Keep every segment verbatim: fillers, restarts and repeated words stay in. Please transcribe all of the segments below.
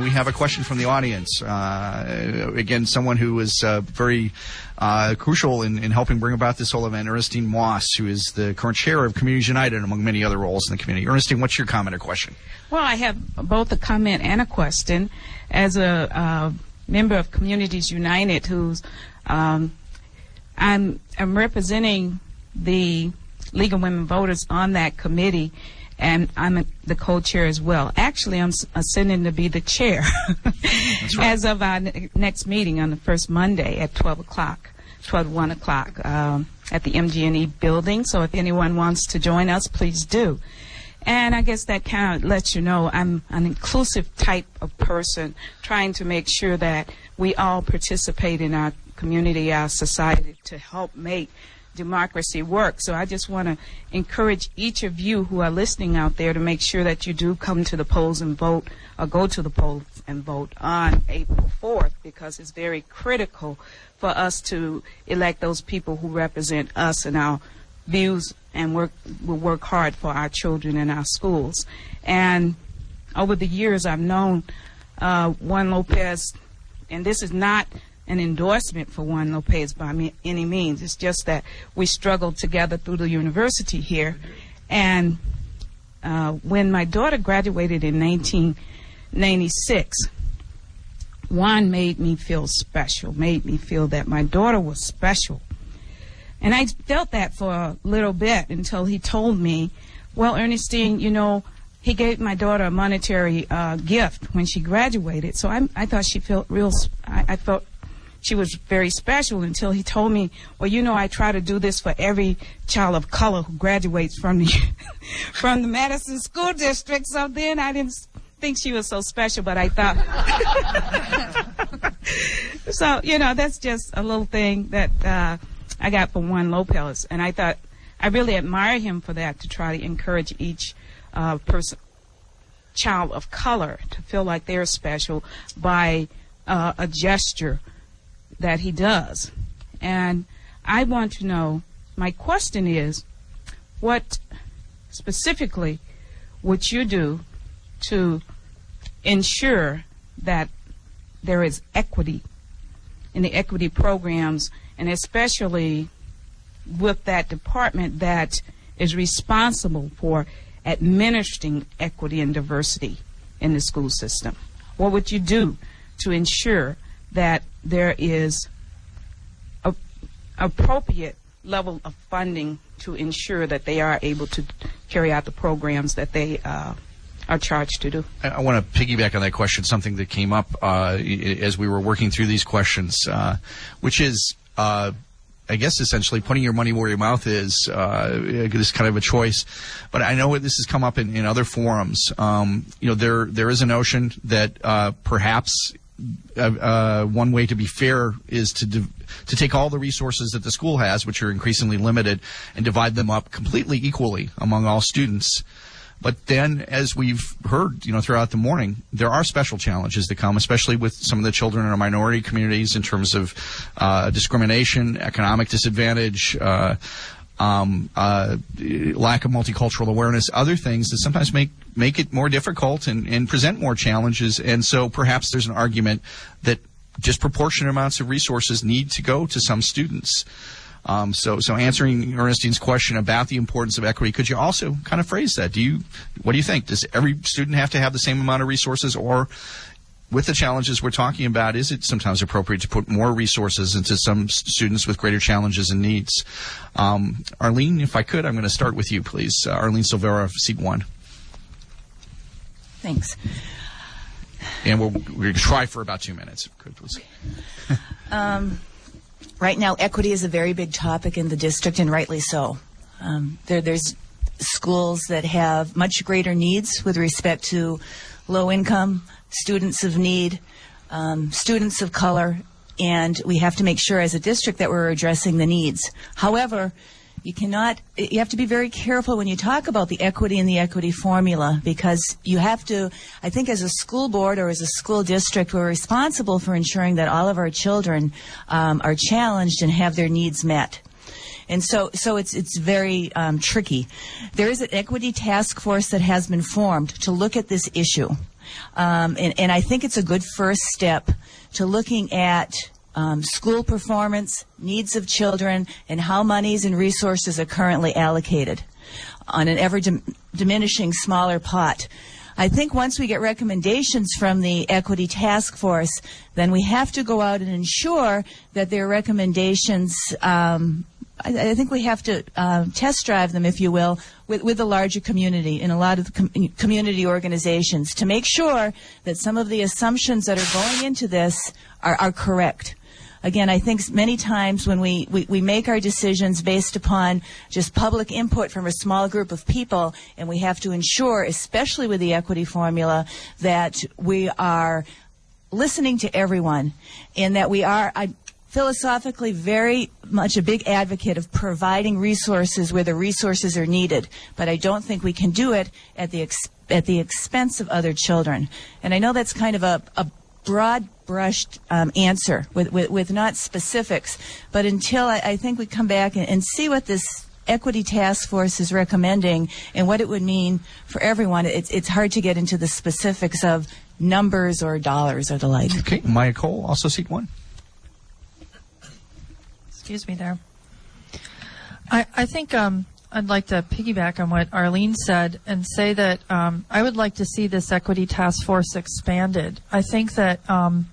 we have a question from the audience. Uh, again, someone who was uh, very uh, crucial in, in helping bring about this whole event, Ernestine Moss, who is the current chair of Communities United, among many other roles in the community. Ernestine, what's your comment or question? Well, I have both a comment and a question. As a uh, member of Communities United, who's um, I'm, I'm representing the League of Women Voters on that committee, and I'm a, the co-chair as well. Actually, I'm ascending to be the chair right. as of our ne next meeting on the first Monday at twelve o'clock, twelve to one o'clock um, at the M G N E building. So if anyone wants to join us, please do. And I guess that kind of lets you know I'm an inclusive type of person, trying to make sure that we all participate in our community, our society, to help make democracy work. So I just want to encourage each of you who are listening out there to make sure that you do come to the polls and vote, or go to the polls and vote on April fourth, because it's very critical for us to elect those people who represent us and our views, and work will work hard for our children in our schools. And over the years, I've known uh, Juan Lopez, and this is not an endorsement for Juan Lopez by me, any means. It's just that we struggled together through the university here. And uh, when my daughter graduated in nineteen ninety-six, Juan made me feel special, made me feel that my daughter was special. And I felt that for a little bit until he told me, well, Ernestine, you know, he gave my daughter a monetary uh, gift when she graduated. So I, I thought she felt real, I, I felt she was very special, until he told me, well, you know, I try to do this for every child of color who graduates from the from the Madison School District. So then I didn't think she was so special, but I thought. So, you know, that's just a little thing that uh, I got from Juan Lopez. And I thought I really admire him for that, to try to encourage each uh, person, child of color, to feel like they're special by uh, a gesture that he does. And I want to know, my question is, what specifically would you do to ensure that there is equity in the equity programs, and especially with that department that is responsible for administering equity and diversity in the school system? What would you do to ensure that there is a appropriate level of funding to ensure that they are able to carry out the programs that they uh, are charged to do? I, I want to piggyback on that question, something that came up uh, as we were working through these questions, uh, which is, uh, I guess, essentially putting your money where your mouth is. Uh, this kind of a choice, but I know this has come up in, in other forums. Um, you know, there there is a notion that uh, perhaps Uh, uh, one way to be fair is to to take all the resources that the school has, which are increasingly limited, and divide them up completely equally among all students. But then, as we've heard, you know, throughout the morning, there are special challenges that come, especially with some of the children in our minority communities, in terms of uh, discrimination, economic disadvantage, uh, um, uh, lack of multicultural awareness, other things that sometimes make make it more difficult and, and present more challenges. And so perhaps there's an argument that disproportionate amounts of resources need to go to some students. Um, so, so answering Ernestine's question about the importance of equity, could you also kind of phrase that? Do you, what do you think? Does every student have to have the same amount of resources, or with the challenges we're talking about, is it sometimes appropriate to put more resources into some students with greater challenges and needs? Um, Arlene, if I could, I'm going to start with you, please. Uh, Arlene Silvera, seat one. Thanks. And we'll, we're going to try for about two minutes. Could, please. um, right now, equity is a very big topic in the district, and rightly so. Um, there, there's schools that have much greater needs with respect to low income, students of need, um, students of color, and we have to make sure as a district that we're addressing the needs. However, you cannot, you have to be very careful when you talk about the equity and the equity formula, because you have to, I think as a school board or as a school district, we're responsible for ensuring that all of our children um, are challenged and have their needs met. And so, so it's it's very um, tricky. There is an equity task force that has been formed to look at this issue. Um, and, and I think it's a good first step to looking at um, school performance, needs of children, and how monies and resources are currently allocated on an ever dim- diminishing smaller pot. I think once we get recommendations from the Equity Task Force, then we have to go out and ensure that their recommendations, um, I, I think we have to uh, test drive them, if you will, with, with the larger community and a lot of the com- community organizations to make sure that some of the assumptions that are going into this are, are correct. Again, I think many times when we, we, we make our decisions based upon just public input from a small group of people, and we have to ensure, especially with the equity formula, that we are listening to everyone and that we are I, philosophically very much a big advocate of providing resources where the resources are needed. But I don't think we can do it at the ex- at the expense of other children. And I know that's kind of a, a broad brushed um, answer with, with, with not specifics, but until I, I think we come back and, and see what this Equity Task Force is recommending and what it would mean for everyone, it's, it's hard to get into the specifics of numbers or dollars or the like. Okay, Maya Cole, also seat one. Excuse me there. I, I think um, I'd like to piggyback on what Arlene said and say that um, I would like to see this Equity Task Force expanded. I think that um,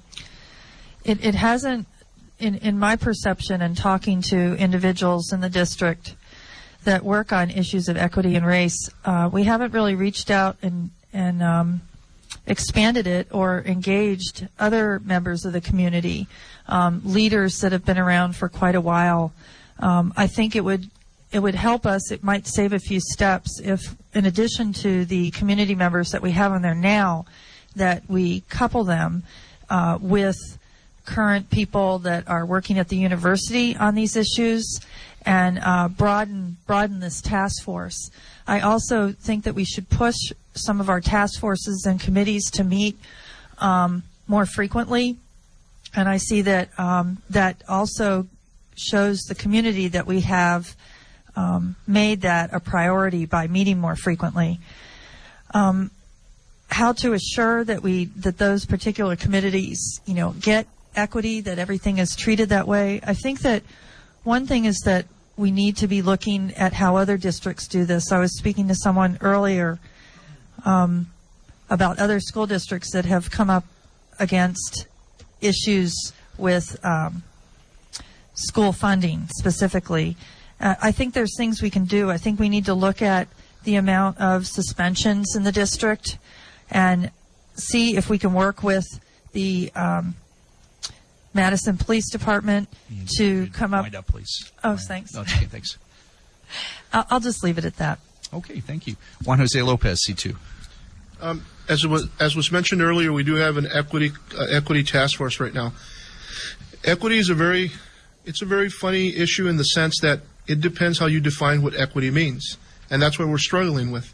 it, it hasn't, in, in my perception and talking to individuals in the district that work on issues of equity and race, uh, we haven't really reached out and, and um, expanded it or engaged other members of the community, um, leaders that have been around for quite a while. Um, I think it would it would help us. It might save a few steps if, in addition to the community members that we have on there now, that we couple them uh, with current people that are working at the university on these issues and uh, broaden broaden this task force. I also think that we should push some of our task forces and committees to meet um, more frequently, and I see that um, that also shows the community that we have um, made that a priority by meeting more frequently. Um, how to assure that we that those particular committees, you know, get equity, that everything is treated that way. I think that one thing is that we need to be looking at how other districts do this. I was speaking to someone earlier um, about other school districts that have come up against issues with um, school funding specifically. Uh, I think there's things we can do. I think we need to look at the amount of suspensions in the district and see if we can work with the um, Madison Police Department you to come up. Wind up, please. Oh, thanks. No, okay, thanks. I'll, I'll just leave it at that. Okay, thank you. Juan Jose Lopez, C two. Um, as, was, as was mentioned earlier, we do have an equity uh, equity task force right now. Equity is a very, it's a very funny issue in the sense that it depends how you define what equity means, and that's what we're struggling with.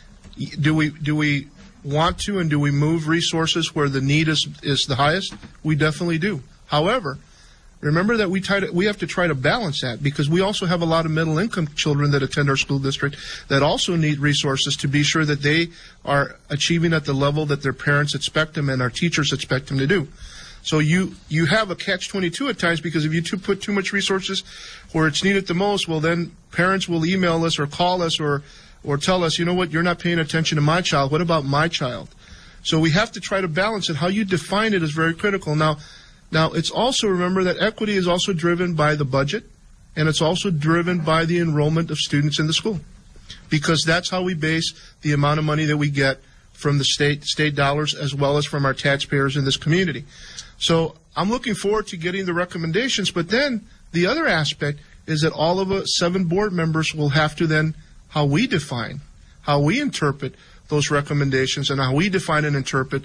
Do we do we want to and do we move resources where the need is is the highest? We definitely do. However, remember that we try to, we have to try to balance that because we also have a lot of middle-income children that attend our school district that also need resources to be sure that they are achieving at the level that their parents expect them and our teachers expect them to do. So you, you have a catch twenty-two at times because if you too put too much resources where it's needed the most, well then parents will email us or call us or, or tell us, you know what, you're not paying attention to my child. What about my child? So we have to try to balance it. How you define it is very critical. Now, Now, it's also, remember that equity is also driven by the budget, and it's also driven by the enrollment of students in the school, because that's how we base the amount of money that we get from the state state dollars as well as from our taxpayers in this community. So I'm looking forward to getting the recommendations, but then the other aspect is that all of us seven board members will have to then, how we define, how we interpret those recommendations and how we define and interpret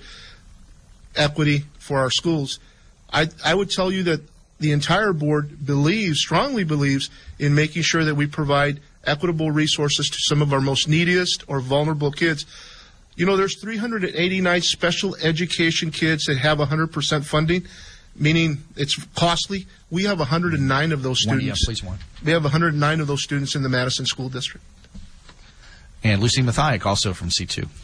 equity for our schools. I, I would tell you that the entire board believes, strongly believes, in making sure that we provide equitable resources to some of our most neediest or vulnerable kids. You know, there's three hundred eighty-nine special education kids that have one hundred percent funding, meaning it's costly. We have one hundred nine of those One, students. yeah, please, one. We have one hundred nine of those students in the Madison School District. And Lucy Mathiak, also from C two.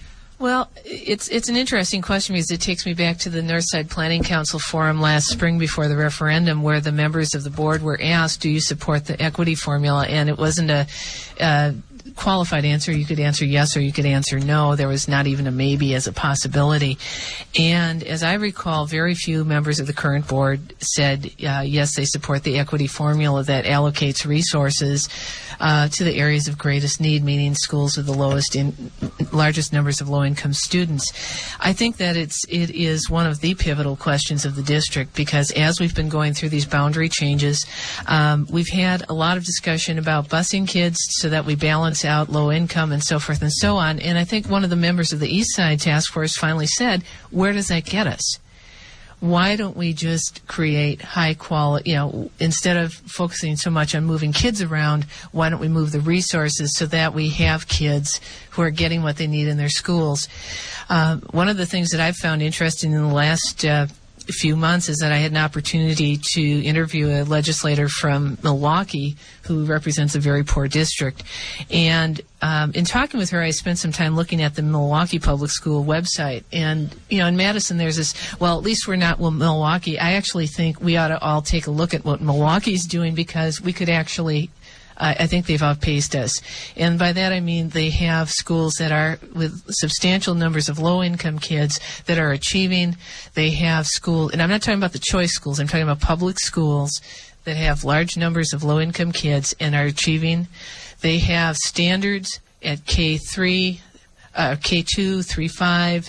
Well, it's it's an interesting question because it takes me back to the Northside Planning Council forum last spring before the referendum, where the members of the board were asked, do you support the equity formula? And it wasn't a uh, qualified answer. You could answer yes or you could answer no. There was not even a maybe as a possibility. And as I recall, very few members of the current board said uh, yes, they support the equity formula that allocates resources uh, to the areas of greatest need, meaning schools with the lowest in largest numbers of low-income students. I think that it's it is one of the pivotal questions of the district, because as we've been going through these boundary changes, um, we've had a lot of discussion about busing kids so that we balance out low income and so forth and so on. And I think one of the members of the East Side Task Force finally said, where does that get us? Why don't we just create high quality, you know, instead of focusing so much on moving kids around, why don't we move the resources so that we have kids who are getting what they need in their schools? Uh, one of the things that I've found interesting in the last uh, few months is that I had an opportunity to interview a legislator from Milwaukee who represents a very poor district. And um, in talking with her, I spent some time looking at the Milwaukee Public School website. And, you know, in Madison, there's this, well, at least we're not well, Milwaukee. I actually think we ought to all take a look at what Milwaukee's doing, because we could actually Uh, I think they've outpaced us. And by that I mean they have schools that are with substantial numbers of low-income kids that are achieving. They have school, and I'm not talking about the choice schools, I'm talking about public schools that have large numbers of low-income kids and are achieving. They have standards at K three, uh, K two, three, five,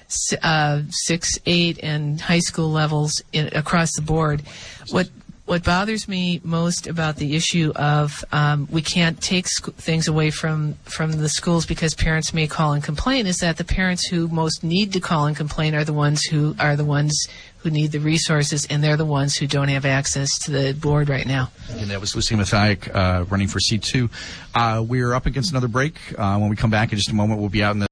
uh, six, eight, and high school levels in, across the board. What What bothers me most about the issue of um, we can't take sc- things away from, from the schools because parents may call and complain is that the parents who most need to call and complain are the ones who are the ones who need the resources, and they're the ones who don't have access to the board right now. And that was Lucy Mathiak, uh, running for seat two. Uh, we're up against another break. Uh, when we come back in just a moment, we'll be out in the